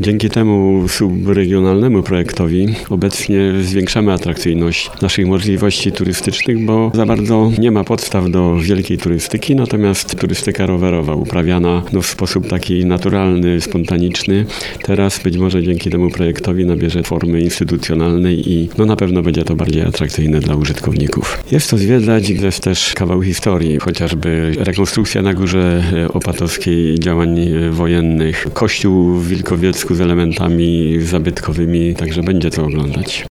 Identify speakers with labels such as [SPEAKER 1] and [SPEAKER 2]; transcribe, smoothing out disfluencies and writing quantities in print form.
[SPEAKER 1] Dzięki temu subregionalnemu projektowi obecnie zwiększamy atrakcyjność naszych możliwości turystycznych, bo za bardzo nie ma podstaw do wielkiej turystyki, natomiast turystyka rowerowa uprawiana w sposób taki naturalny, spontaniczny, teraz być może dzięki temu projektowi nabierze formy instytucjonalnej i na pewno będzie to bardziej atrakcyjne dla użytkowników. Jest to zwiedzać, jest też kawał historii, chociażby rekonstrukcja na Górze Opatowskiej działań wojennych, kościół w Wilkowiecku z elementami zabytkowymi, także będzie co oglądać.